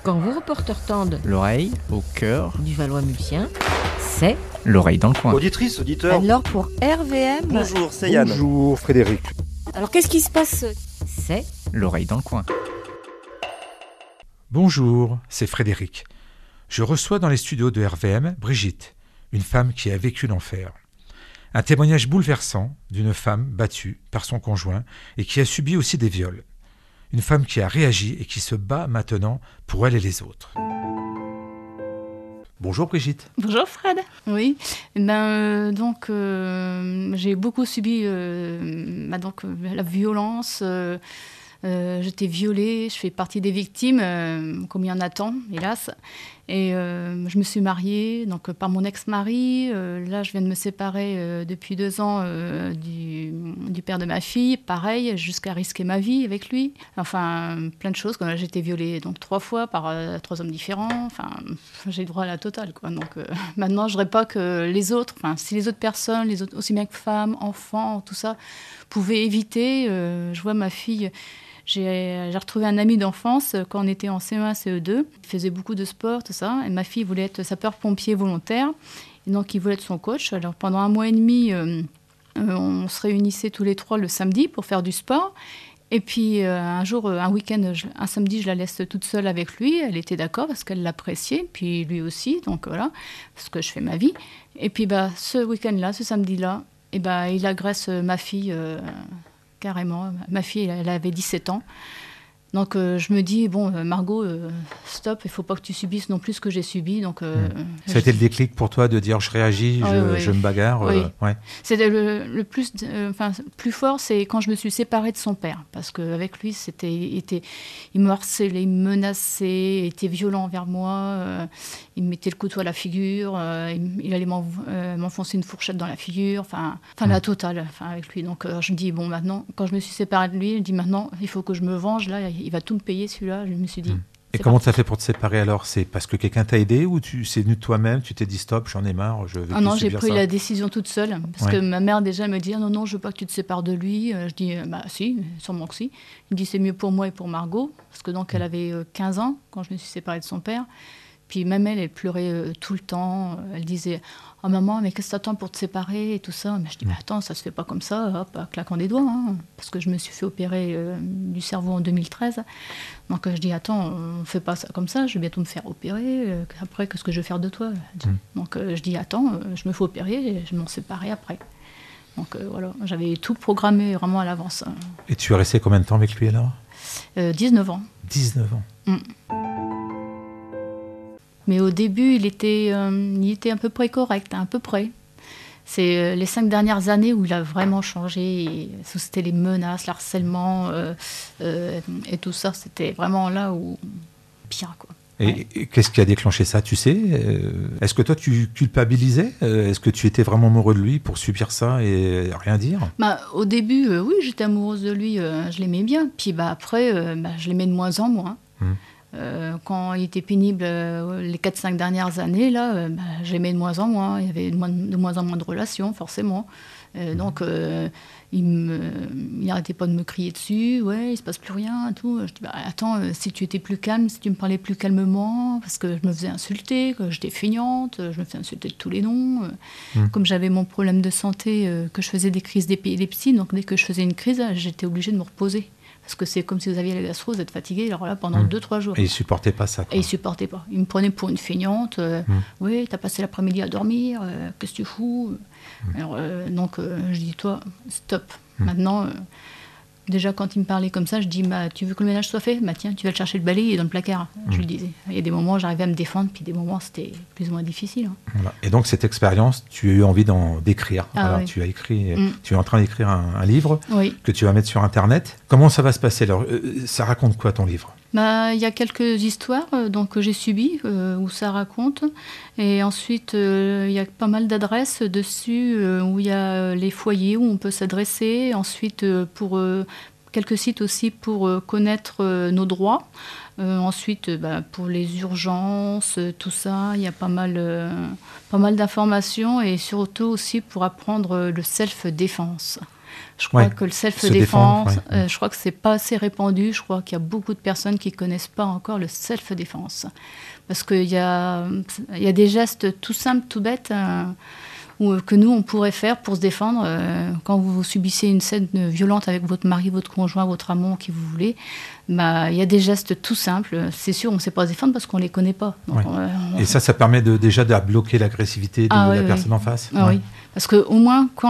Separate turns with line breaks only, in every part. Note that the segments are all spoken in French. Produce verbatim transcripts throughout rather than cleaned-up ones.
Quand vos reporters tendent
L'oreille au cœur
du Valois-Mulsien, c'est
l'oreille dans le coin.
Auditrice, auditeur.
Alors pour R V M...
Bonjour, c'est Yann.
Bonjour Frédéric.
Alors qu'est-ce qui se passe?
c'est
L'oreille dans le coin.
Bonjour, c'est Frédéric. Je reçois dans les studios de R V M Brigitte, une femme qui a vécu l'enfer. Un témoignage bouleversant d'une femme battue par son conjoint et qui a subi aussi des viols. Une femme qui a réagi et qui se bat maintenant pour elle et les autres. Bonjour Brigitte.
Bonjour Fred. Oui, ben, euh, donc euh, j'ai beaucoup subi euh, bah, donc, la violence. Euh, euh, j'étais violée, je fais partie des victimes, euh, comme il y en a tant, hélas. Et euh, je me suis mariée donc, par mon ex-mari. Euh, là, je viens de me séparer euh, depuis deux ans euh, du, du père de ma fille. Pareil, jusqu'à risquer ma vie avec lui. Enfin, plein de choses. J'ai été violée donc, trois fois par euh, trois hommes différents. Enfin, j'ai droit à la totale. Quoi. Donc, euh, maintenant, je ne voudrais pas que les autres, enfin, si les autres personnes, les autres, aussi bien que femmes, enfants, tout ça, pouvaient éviter. Euh, je vois ma fille... J'ai, j'ai retrouvé un ami d'enfance quand on était en C E un, C E deux. Il faisait beaucoup de sport, tout ça. Et ma fille voulait être sapeur-pompier volontaire. Et donc, il voulait être son coach. Alors, pendant un mois et demi, euh, euh, on se réunissait tous les trois le samedi pour faire du sport. Et puis, euh, un jour, un week-end, je, un samedi, je la laisse toute seule avec lui. Elle était d'accord parce qu'elle l'appréciait. Puis, lui aussi. Donc, voilà, parce que je fais ma vie. Et puis, bah, ce week-end-là, ce samedi-là, et bah, il agresse ma fille... Euh, carrément. Ma fille, elle avait dix-sept ans. Donc, euh, je me dis, bon, euh, Margot, euh, stop, il ne faut pas que tu subisses non plus ce que j'ai subi. Donc, euh,
mmh. Ça a été le déclic pour toi de dire, je réagis,
oui,
je,
oui.
je me bagarre
oui.
euh, ouais.
C'était le, le plus, euh, enfin, plus fort, c'est quand je me suis séparée de son père. Parce qu'avec lui, c'était, il, était, il me harcelait, il me menaçait, il était violent envers moi. Euh, il me mettait le couteau à la figure, euh, il, il allait m'enf- euh, m'enfoncer une fourchette dans la figure. Enfin, enfin mmh. la totale enfin, avec lui. Donc, euh, je me dis, bon, maintenant, quand je me suis séparée de lui, je dis, maintenant, il faut que je me venge. Là, il va tout me payer, celui-là. Je me suis dit... Mmh.
Et comment tu as fait pour te séparer alors? C'est parce que quelqu'un t'a aidé ou tu c'est venu de toi-même, tu t'es dit stop, j'en ai marre, je veux
ah
plus
non, j'ai
subir
pris
ça.
la décision toute seule. Parce ouais. que ma mère déjà me dit ah non, non, je veux pas que tu te sépares de lui. Je dis bah si, sûrement que si. Il me dit c'est mieux pour moi et pour Margot. Parce que donc elle avait quinze ans quand je me suis séparée de son père. Puis même elle, elle pleurait euh, tout le temps. Elle disait oh maman, mais qu'est-ce que t'attends pour te séparer et tout ça. Mais je dis bah attends, ça se fait pas comme ça, hop, à claquant des doigts. Hein. Parce que je me suis fait opérer euh, du cerveau en deux mille treize. Donc euh, je dis attends, on fait pas ça comme ça. Je vais bientôt me faire opérer. Euh, après, qu'est-ce que je vais faire de toi? mm. Donc euh, je dis attends, euh, je me fais opérer, et je m'en séparer après. Donc euh, voilà, j'avais tout programmé vraiment à l'avance.
Et tu es resté combien de temps avec lui alors?
euh, dix-neuf ans.
dix-neuf ans.
Mm. Mais au début, il était, euh, il était à peu près correct, à peu près. C'est euh, les cinq dernières années où il a vraiment changé. Et, c'était les menaces, l'harcèlement euh, euh, et tout ça. C'était vraiment là où... pire, quoi.
Et, ouais. et qu'est-ce qui a déclenché ça, tu sais? euh, Est-ce que toi, tu culpabilisais? euh, Est-ce que tu étais vraiment amoureux de lui pour subir ça et rien dire?
Bah, au début, euh, oui, j'étais amoureuse de lui. Euh, je l'aimais bien. Puis bah, après, euh, bah, je l'aimais de moins en moins. Hum. Euh, quand il était pénible euh, les quatre cinq dernières années, là, euh, bah, j'aimais de moins en moins. Il y avait de moins, de moins en moins de relations, forcément. Euh, mmh. Donc, euh, il n'arrêtait pas de me crier dessus. Ouais, il ne se passe plus rien, tout. Je dis, bah, attends, euh, si tu étais plus calme, si tu me parlais plus calmement, parce que je me faisais insulter, que j'étais feignante, je me faisais insulter de tous les noms. Euh, mmh. Comme j'avais mon problème de santé, euh, que je faisais des crises d'épilepsie, donc dès que je faisais une crise, j'étais obligée de me reposer. Parce que c'est comme si vous aviez la gastro, vous êtes fatigué, alors là, pendant deux trois jours.
Et il ne supportait pas ça, quoi.
Et il ne supportait pas. Il me prenait pour une feignante. Euh, mmh. Oui, tu as passé l'après-midi à dormir, euh, qu'est-ce que tu fous? mmh. Alors, euh, donc, euh, je dis, toi, stop. Mmh. Maintenant, euh, déjà, quand il me parlait comme ça, je dis, bah, tu veux que le ménage soit fait? Bah, tiens, tu vas le chercher le balai, il est dans le placard. Mmh. Je lui disais. Il y a des moments où j'arrivais à me défendre, puis des moments, c'était plus ou moins difficile. Hein.
Voilà. Et donc, cette expérience, tu as eu envie d'en d'écrire.
Ah,
Alors,
oui.
tu as écrit,
mmh.
tu es en train d'écrire un, un livre
oui.
que tu vas mettre sur Internet. Comment ça va se passer? Alors, euh, ça raconte quoi, ton livre?
Bah, y a quelques histoires euh, donc, que j'ai subies, euh, où ça raconte. Et ensuite, il euh, y a pas mal d'adresses dessus, euh, où il y a les foyers où on peut s'adresser. Ensuite, euh, pour... Euh, quelques sites aussi pour euh, connaître euh, nos droits. Euh, ensuite, euh, bah, pour les urgences, euh, tout ça, il y a pas mal, euh, pas mal d'informations et surtout aussi pour apprendre euh, le self-défense. Je crois
Ouais,
que le
se
self-défense,
défendre, ouais.
euh, je crois que c'est pas assez répandu. Je crois qu'il y a beaucoup de personnes qui connaissent pas encore le self-défense. Parce qu'il y a, il y a des gestes tout simples, tout bêtes, euh, ou, que nous, on pourrait faire pour se défendre. Euh, quand vous subissez une scène violente avec votre mari, votre conjoint, votre amant, qui vous voulez, bah, il y a des gestes tout simples. C'est sûr, on ne sait pas se défendre parce qu'on ne les connaît pas. Donc,
Ouais.
on- on-
Et ça, ça permet de, déjà de bloquer l'agressivité de
Ah,
la
oui,
personne
oui.
en face.
Ah
Ouais.
oui, parce que au moins quand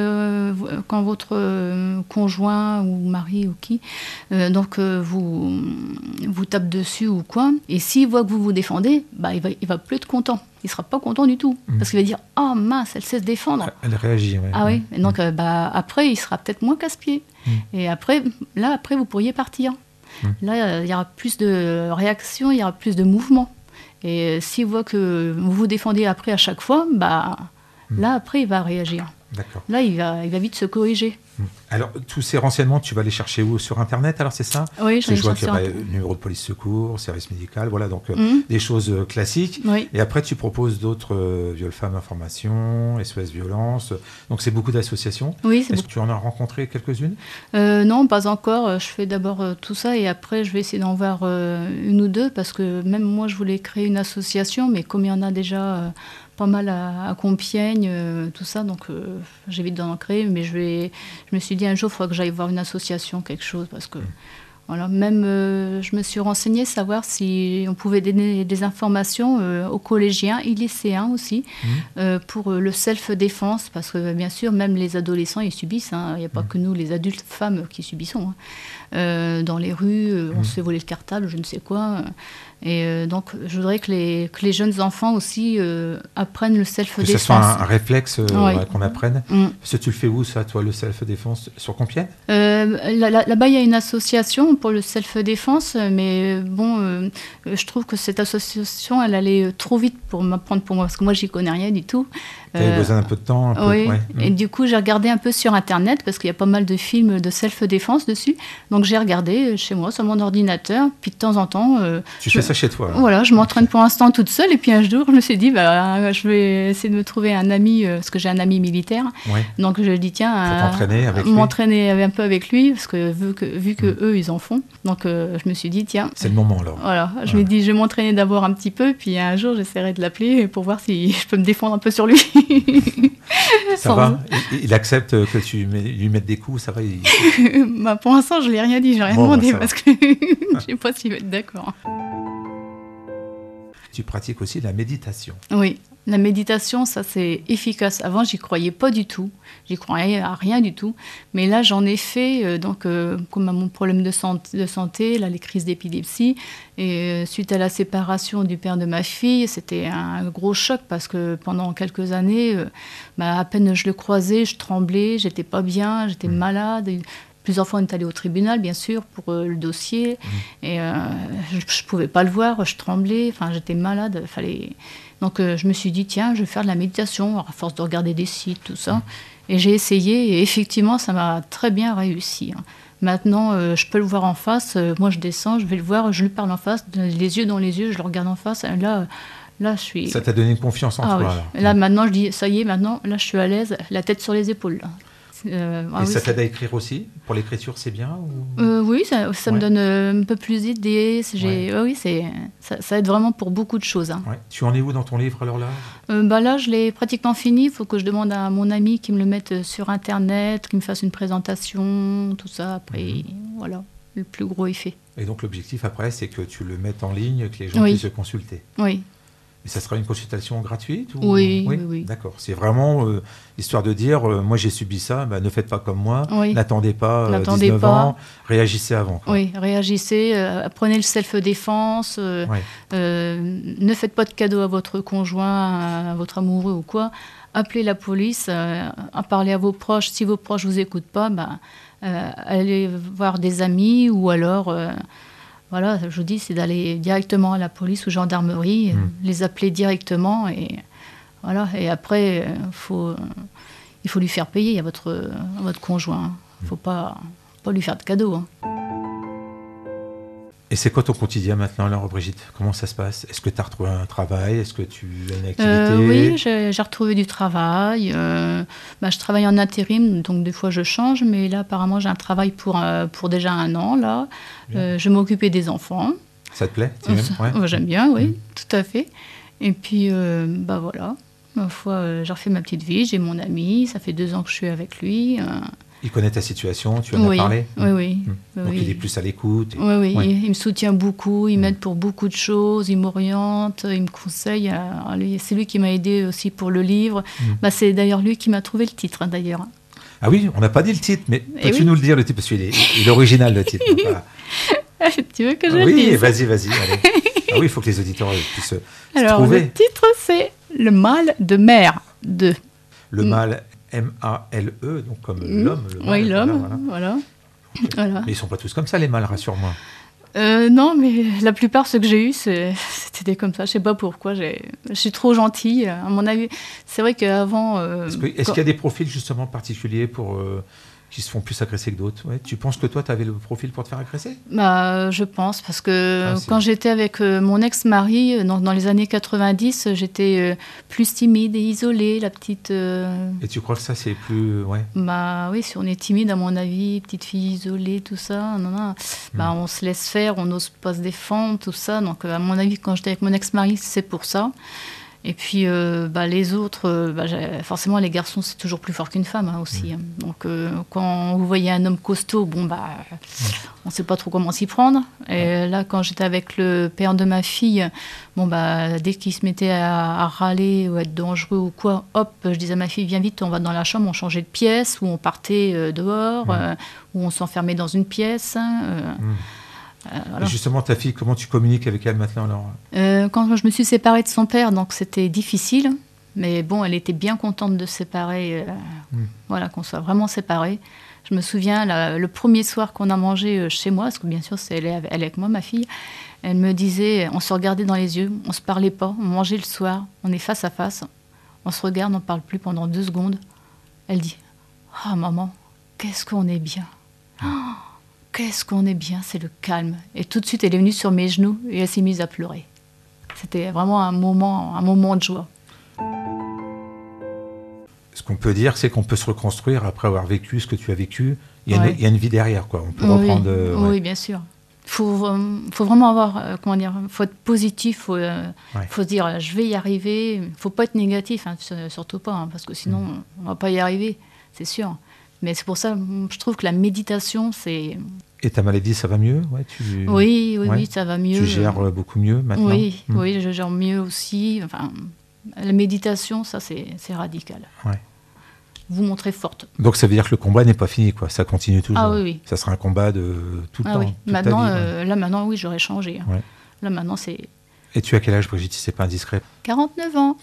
le quand votre euh, conjoint ou mari ou qui euh, donc euh, vous vous tape dessus ou quoi, et s'il voit que vous vous défendez, bah il va il va plus être content. Il sera pas content du tout
Mhm.
parce qu'il va dire ah mince, elle sait se défendre.
Elle réagit. Ouais.
Ah oui,
Mm.
et donc euh, bah après il sera peut-être moins casse-pied.
Mm.
Et après là après vous pourriez partir.
Mm.
Là euh, il y aura plus de réaction, il y aura plus de mouvement. Et euh, s'il voit que vous vous défendez après à chaque fois, bah
Mm.
là après il va réagir.
D'accord.
Là il va il va vite se corriger.
Mm. Alors, tous ces renseignements, tu vas les chercher où? Sur Internet, alors c'est ça?
Oui,
Parce que
j'en ai
je vois qu'il y a
cherché
bah, numéro de police secours, service médical, voilà, donc euh,
Mhm.
des choses euh, classiques.
Oui.
Et après, tu proposes d'autres euh, Viol Femmes Information, S O S Violence. Donc, c'est beaucoup d'associations.
Oui, c'est
Est-ce que tu en as rencontré quelques-unes?
Euh, non, pas encore. Je fais d'abord euh, tout ça et après je vais essayer d'en voir euh, une ou deux parce que même moi je voulais créer une association, mais comme il y en a déjà euh, pas mal à, à Compiègne, euh, tout ça, donc euh, j'évite d'en créer. Mais je vais, je me suis dit un jour il faudra que j'aille voir une association, quelque chose, parce que voilà, même euh, je me suis renseignée savoir si on pouvait donner des informations euh, aux collégiens et lycéens aussi
Mhm.
euh, pour euh, le self-défense, parce que bien sûr même les adolescents ils subissent, hein. Il n'y a pas
Mhm.
que nous les adultes femmes qui subissons, hein. Euh, dans les rues, euh, on
Mhm.
se fait voler le cartable, je ne sais quoi, euh, et euh, donc je voudrais que les, que les jeunes enfants aussi euh, apprennent le
Que
self-défense.
ce soit un, un réflexe euh,
Oui.
ouais, qu'on apprenne.
Mm.
Parce que tu le fais où, ça, toi, le self-défense? Sur Compiègne?
Euh, là- là- Là-bas, il y a une association pour le self-défense, mais bon, euh, je trouve que cette association, elle allait trop vite pour m'apprendre pour moi, parce que moi, j'y connais rien du tout.
Tu avais
Euh,
besoin d'un peu de temps un peu,
Oui,
ouais.
et
Mm.
du coup, j'ai regardé un peu sur Internet, parce qu'il y a pas mal de films de self-défense dessus. Donc, j'ai regardé chez moi, sur mon ordinateur, puis de temps en temps... euh,
Tu
je-
fais ça chez toi, alors.
Voilà, je m'entraîne pour l'instant toute seule, et puis un jour, je me suis dit, bah, je vais essayer de me trouver un ami, euh, parce que j'ai un ami militaire.
Ouais.
Donc, je dis, tiens...
Pour
euh,
t'entraîner avec lui.
m'entraîner un peu avec lui, parce que vu que, vu que
Mm.
eux, ils en font. Donc, euh, je me suis dit, tiens...
C'est le moment, alors.
Voilà, je
Ouais.
me dis, je vais m'entraîner d'abord un petit peu, puis un jour, j'essaierai de l'appeler pour voir si je peux me défendre un peu sur lui.
Ça
Sans-
va? Il, il accepte que tu mets- lui mettes des coups, ça va? il-
Bah, pour l'instant, je lui ai rien dit, j'ai rien
Bon, bah,
demandé,
ça va.
parce que je sais pas s'il va être d'accord.
Tu pratiques aussi la méditation.
Oui, la méditation, ça c'est efficace. Avant, j'y croyais pas du tout. J'y croyais à rien du tout. Mais là, j'en ai fait, euh, donc, euh, comme à mon problème de santé, de santé, là, les crises d'épilepsie. Et euh, suite à la séparation du père de ma fille, c'était un gros choc parce que pendant quelques années, euh, bah, à peine je le croisais, je tremblais, j'étais pas bien, j'étais
Mmh.
malade. Et plusieurs fois, on est allé au tribunal, bien sûr, pour euh, le dossier.
Mmh.
Et euh, je ne pouvais pas le voir, je tremblais, enfin, j'étais malade. Fallait... Donc, euh, je me suis dit, tiens, je vais faire de la méditation, à force de regarder des sites, tout ça. Et j'ai essayé, et effectivement, ça m'a très bien réussi, hein. Maintenant, euh, je peux le voir en face. Euh, moi, je descends, je vais le voir, je lui parle en face, les yeux dans les yeux, je le regarde en face. Et là, là, je suis...
Ça t'a donné une confiance en
ah,
toi,
oui.
alors.
Et là, maintenant, je dis, ça y est, maintenant, là, je suis à l'aise, la tête sur les épaules, là. Euh, ah
Et
oui,
ça
c'est-
t'aide à écrire aussi? Pour l'écriture, c'est bien ou...
Euh, oui, ça, ça me
Ouais.
donne euh, un peu plus d'idées. C'est- j'ai-
Ouais.
ouais, oui, c'est, ça, ça aide vraiment pour beaucoup de choses, hein.
Ouais. Tu en es où dans ton livre, alors là?
Euh, bah là, je l'ai pratiquement fini. Il faut que je demande à mon ami qui me le mette sur Internet, qui me fasse une présentation, tout ça. Après,
Mhm.
voilà, le plus gros est fait.
Et donc l'objectif après, c'est que tu le mettes en ligne, que les gens
Oui.
puissent se consulter.
Oui,
Et ça sera une consultation gratuite ou...
Oui, oui, oui.
D'accord. C'est vraiment euh, histoire de dire, euh, moi j'ai subi ça, bah, ne faites pas comme moi,
Oui.
n'attendez pas euh,
N'attendez
dix-neuf
pas.
ans, réagissez avant. Quoi.
oui, réagissez, euh, apprenez le self-défense, euh,
Ouais.
euh, ne faites pas de cadeaux à votre conjoint, à votre amoureux ou quoi. Appelez la police, euh, en parlez à vos proches. Si vos proches ne vous écoutent pas, bah, euh, allez voir des amis ou alors... euh, Voilà, je vous dis, c'est d'aller directement à la police ou gendarmerie,
Mm.
euh, les appeler directement et voilà. Et après, euh, faut, euh, il faut lui faire payer à votre, à votre conjoint. Il ne faut pas, pas lui faire de cadeaux, hein.
Et c'est quoi ton quotidien maintenant, alors, Brigitte? Comment ça se passe? Est-ce que tu as retrouvé un travail? Est-ce que tu as une activité?
euh, Oui, j'ai, j'ai retrouvé du travail. Euh, bah, je travaille en intérim, donc des fois je change, mais là, apparemment, j'ai un travail pour, euh, pour déjà un an. Là. Euh, je m'occupais des enfants.
Ça te plaît? Tu aimes?
Ouais. Ouais, j'aime bien, oui, mmh. tout à fait. Et puis, euh, bah voilà, ma foi, euh, j'ai refait ma petite vie, j'ai mon ami, ça fait deux ans que je suis avec lui. Euh,
Il connaît ta situation, tu en
oui,
as parlé?
Oui, oui.
Mmh. Donc
oui.
il est plus à l'écoute. Et...
Oui, oui,
ouais.
il, il me soutient beaucoup, il mmh. m'aide pour beaucoup de choses, il m'oriente, il me conseille. Alors, lui, c'est lui qui m'a aidé aussi pour le livre. Mmh. Bah, c'est d'ailleurs lui qui m'a trouvé le titre, hein, d'ailleurs.
Ah oui, on n'a pas dit le titre, mais peux-tu
oui.
nous le dire, le titre? Parce qu'il est, il est original, le titre. Voilà.
Tu veux que je
ah,
le
oui,
dise?
Oui, vas-y, vas-y. Allez. Ah oui, il faut que les auditeurs puissent
Alors,
se trouver.
Le titre, c'est Le mal de mer de...
Le mal, M A L E, donc comme mmh. l'homme. Le mal,
oui, l'homme,
voilà.
voilà. voilà.
Mais ils ne sont pas tous comme ça, les mâles, rassure-moi.
Euh, non, mais la plupart, ceux que j'ai eus, c'est, c'était comme ça. Je ne sais pas pourquoi. J'ai, je suis trop gentille. À mon avis, c'est vrai qu'avant... Euh,
est-ce, que, est-ce quand... qu'il y a des profils, justement, particuliers pour... Euh, qui se font plus agresser que d'autres. Ouais. Tu penses que toi, tu avais le profil pour te faire agresser?
Bah, je pense, parce que
ah,
quand j'étais avec euh, mon ex-mari, dans, dans les années quatre-vingt-dix, j'étais euh, plus timide et isolée, la petite... Euh...
Et tu crois que ça, c'est plus... Ouais.
Bah oui, si on est timide, à mon avis, petite fille isolée, tout ça, non, non, bah, hmm. on se laisse faire, on n'ose pas se défendre, tout ça. Donc, à mon avis, quand j'étais avec mon ex-mari, c'est pour ça. Et puis, euh, bah, les autres, euh, bah, forcément, les garçons, c'est toujours plus fort qu'une femme hein, aussi. Mmh. Donc, euh, quand vous voyez un homme costaud, bon, bah, mmh. on ne sait pas trop comment s'y prendre. Et mmh. là, quand j'étais avec le père de ma fille, bon, bah, dès qu'il se mettait à, à râler ou à être dangereux ou quoi, hop, je disais à ma fille, viens vite, on va dans la chambre, on changeait de pièce, ou on partait euh, dehors, mmh. euh, ou on s'enfermait dans une pièce. Euh, mmh.
Euh, voilà. Et justement, ta fille, comment tu communiques avec elle maintenant alors
euh, Quand je me suis séparée de son père, donc c'était difficile, mais bon, elle était bien contente de se séparer, euh, mmh. voilà, qu'on soit vraiment séparés. Je me souviens, la, le premier soir qu'on a mangé chez moi, parce que bien sûr, c'est elle, elle est avec moi, ma fille, elle me disait, on se regardait dans les yeux, on ne se parlait pas, on mangeait le soir, on est face à face, on se regarde, on ne parle plus pendant deux secondes. Elle dit, ah oh, maman, qu'est-ce qu'on est bien. Oh, qu'est-ce qu'on est bien, c'est le calme. Et tout de suite, elle est venue sur mes genoux et elle s'est mise à pleurer. C'était vraiment un moment, un moment de joie.
Ce qu'on peut dire, c'est qu'on peut se reconstruire après avoir vécu ce que tu as vécu. Il y a,
ouais.
une, il y a une vie derrière, quoi. On peut
oui,
reprendre... Euh,
oui,
ouais.
bien sûr. Il faut, faut vraiment avoir, euh, comment dire, faut être positif, il faut, euh, ouais. faut se dire, je vais y arriver. Il ne faut pas être négatif, hein, surtout pas, hein, parce que sinon, mmh. on ne va pas y arriver, c'est sûr. Mais c'est pour ça, je trouve que la méditation, c'est...
Et ta maladie, ça va mieux ouais, tu...
Oui, oui,
ouais.
oui, ça va mieux.
Tu gères beaucoup mieux maintenant?
Oui,
mmh.
oui, je gère mieux aussi. Enfin, la méditation, ça, c'est, c'est radical.
Ouais.
Vous montrez forte.
Donc ça veut dire que le combat n'est pas fini, quoi. Ça continue toujours.
Ah oui, oui.
Ça sera un combat de tout le
ah,
temps.
Oui.
Toute
maintenant,
ta vie,
euh,
ouais.
Là, maintenant, oui, j'aurais changé. Hein.
Ouais.
Là, maintenant, c'est...
Et tu as quel âge, Brigitte, si c'est pas indiscret?
quarante-neuf ans.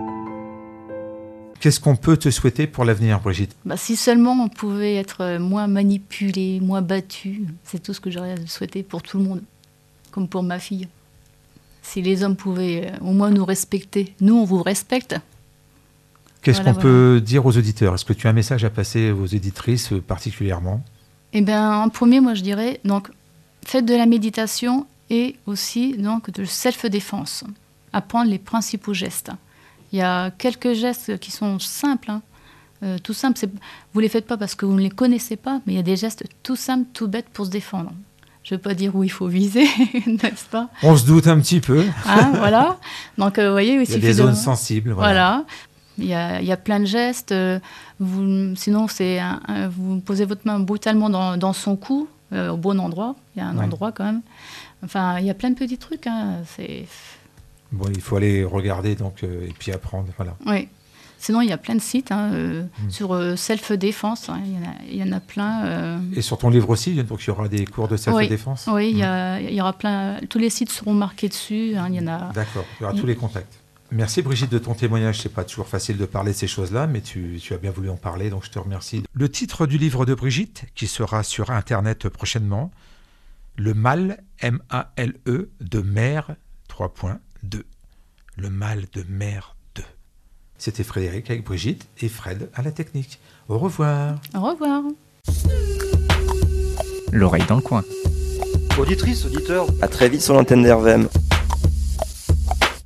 Qu'est-ce qu'on peut te souhaiter pour l'avenir, Brigitte?
Bah, si seulement on pouvait être moins manipulé, moins battu, c'est tout ce que j'aurais à souhaiter pour tout le monde, comme pour ma fille. Si les hommes pouvaient au moins nous respecter, nous, on vous respecte.
Qu'est-ce
voilà,
qu'on
voilà.
peut dire aux auditeurs? Est-ce que tu as un message à passer aux éditrices particulièrement?
Eh bien, en premier, moi, je dirais, donc, faites de la méditation et aussi donc, de self-défense. Apprendre les principaux gestes. Il y a quelques gestes qui sont simples, hein. euh, tout simples. C'est, vous ne les faites pas parce que vous ne les connaissez pas, mais il y a des gestes tout simples, tout bêtes pour se défendre. Je ne veux pas dire où il faut viser, n'est-ce pas?
On se doute un petit peu.
Hein, voilà. Donc, euh, vous voyez, il,
il y a des zones de... sensibles. Voilà.
voilà. Il y a, il y a plein de gestes. Euh, vous, sinon, c'est un, un, vous posez votre main brutalement dans, dans son cou, euh, au bon endroit. Il y a un ouais. endroit quand même. Enfin, il y a plein de petits trucs. Hein. C'est...
Bon, il faut aller regarder donc, euh, et puis apprendre. Voilà.
Oui. Sinon, il y a plein de sites hein, euh, mmh. sur euh, self-défense. Hein, il, y en a, il y en a plein. Euh...
Et sur ton livre aussi, donc il y aura des cours de self-défense?
Oui, oui mmh. il, y a, il y aura plein. Tous les sites seront marqués dessus. Hein, il y en a...
D'accord, il y aura mmh. tous les contacts. Merci Brigitte de ton témoignage. C'est pas toujours facile de parler de ces choses-là, mais tu, tu as bien voulu en parler, donc je te remercie. Le titre du livre de Brigitte, qui sera sur Internet prochainement, Le mal, M A L E, de mer, trois points, deux. Le mal de mer deux. C'était Frédéric avec Brigitte et Fred à la technique. Au revoir.
Au revoir.
L'oreille dans le coin.
Auditrice, auditeur,
À très vite sur l'antenne d'R V M.